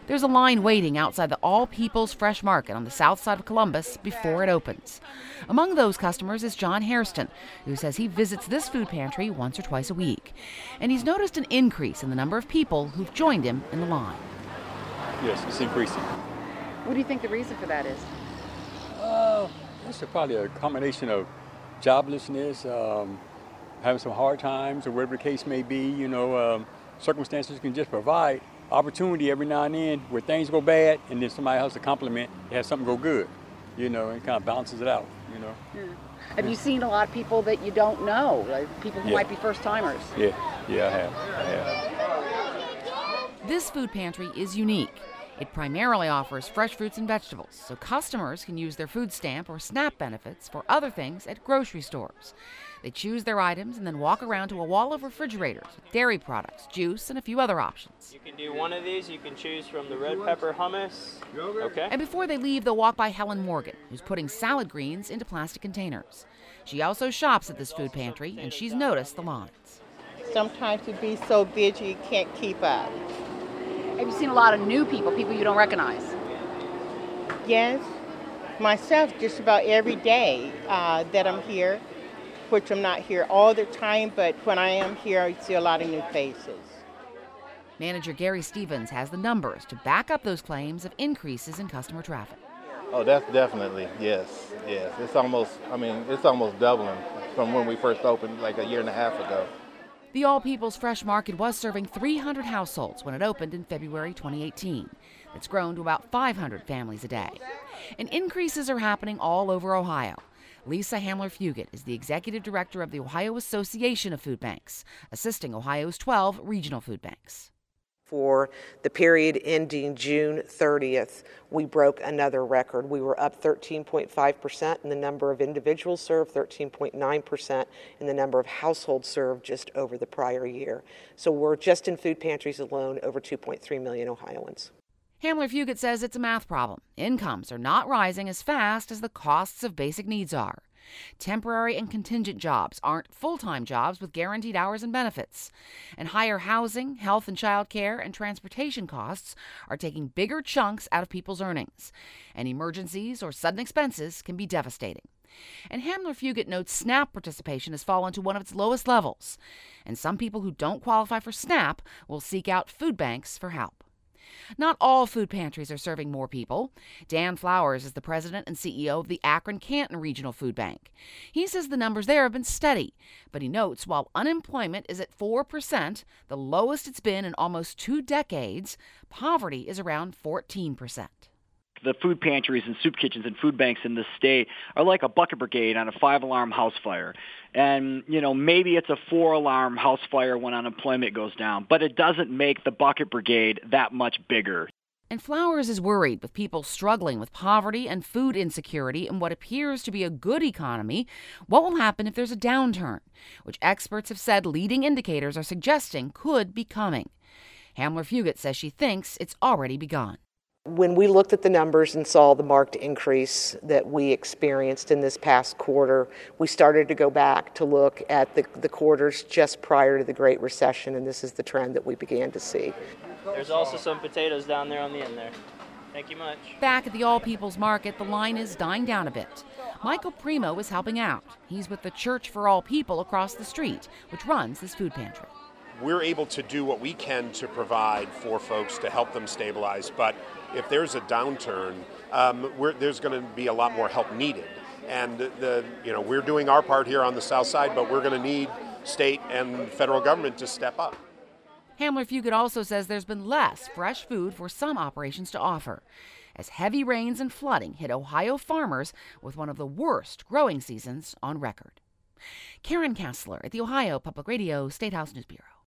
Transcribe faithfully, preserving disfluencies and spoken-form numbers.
There's a line waiting outside the All People's Fresh Market on the south side of Columbus before it opens. Among those customers is John Hairston, who says he visits this food pantry once or twice a week. And he's noticed an increase in the number of people who've joined him in the line. Yes, it's increasing. What do you think the reason for that is? Uh, it's probably a combination of joblessness, um, having some hard times, or whatever the case may be. You know, um, circumstances can just provide opportunity every now and then where things go bad, and then somebody has a compliment, it has something go good. You know, and it kind of balances it out. You know. Yeah. Have you seen a lot of people that you don't know, like people who Yeah. might be first timers? Yeah, yeah, I have. I have. This food pantry is unique. It primarily offers fresh fruits and vegetables, so customers can use their food stamp or SNAP benefits for other things at grocery stores. They choose their items and then walk around to a wall of refrigerators with dairy products, juice, and a few other options. You can do one of these. You can choose from the red pepper hummus. Okay. And before they leave, they'll walk by Helen Morgan, who's putting salad greens into plastic containers. She also shops at this food pantry, and she's noticed the lines. Sometimes it be so busy you can't keep up. Have you seen a lot of new people, people you don't recognize? Yes, myself just about every day uh, that I'm here, which I'm not here all the time, but when I am here, I see a lot of new faces. Manager Gary Stevens has the numbers to back up those claims of increases in customer traffic. Oh, that's definitely, yes, yes. It's almost, I mean, it's almost doubling from when we first opened like a year and a half ago. The All People's Fresh Market was serving three hundred households when it opened in February twenty eighteen. It's grown to about five hundred families a day. And increases are happening all over Ohio. Lisa Hamler-Fugit is the executive director of the Ohio Association of Food Banks, assisting Ohio's twelve regional food banks. For the period ending June thirtieth, we broke another record. We were up thirteen point five percent in the number of individuals served, thirteen point nine percent in the number of households served just over the prior year. So we're just in food pantries alone over two point three million Ohioans. Hamler-Fugit says it's a math problem. Incomes are not rising as fast as the costs of basic needs are. Temporary and contingent jobs aren't full-time jobs with guaranteed hours and benefits. And higher housing, health and child care, and transportation costs are taking bigger chunks out of people's earnings. And emergencies or sudden expenses can be devastating. And Hamler-Fugit notes SNAP participation has fallen to one of its lowest levels. And some people who don't qualify for SNAP will seek out food banks for help. Not all food pantries are serving more people. Dan Flowers is the president and C E O of the Akron-Canton Regional Food Bank. He says the numbers there have been steady, but he notes while unemployment is at four percent, the lowest it's been in almost two decades, poverty is around fourteen percent. The food pantries and soup kitchens and food banks in this state are like a bucket brigade on a five-alarm house fire. And, you know, maybe it's a four-alarm house fire when unemployment goes down, but it doesn't make the bucket brigade that much bigger. And Flowers is worried with people struggling with poverty and food insecurity in what appears to be a good economy. What will happen if there's a downturn, which experts have said leading indicators are suggesting could be coming. Hamler-Fugit says she thinks it's already begun. When we looked at the numbers and saw the marked increase that we experienced in this past quarter, we started to go back to look at the, the quarters just prior to the Great Recession, and this is the trend that we began to see. There's also some potatoes down there on the end there. Thank you much. Back at the All People's Market, the line is dying down a bit. Michael Primo is helping out. He's with the Church for All People across the street, which runs this food pantry. We're able to do what we can to provide for folks to help them stabilize, but if there's a downturn, um, we're, there's going to be a lot more help needed. And the, you know, we're doing our part here on the south side, but we're going to need state and federal government to step up. Hamler-Fugit also says there's been less fresh food for some operations to offer, as heavy rains and flooding hit Ohio farmers with one of the worst growing seasons on record. Karen Kassler at the Ohio Public Radio State House News Bureau.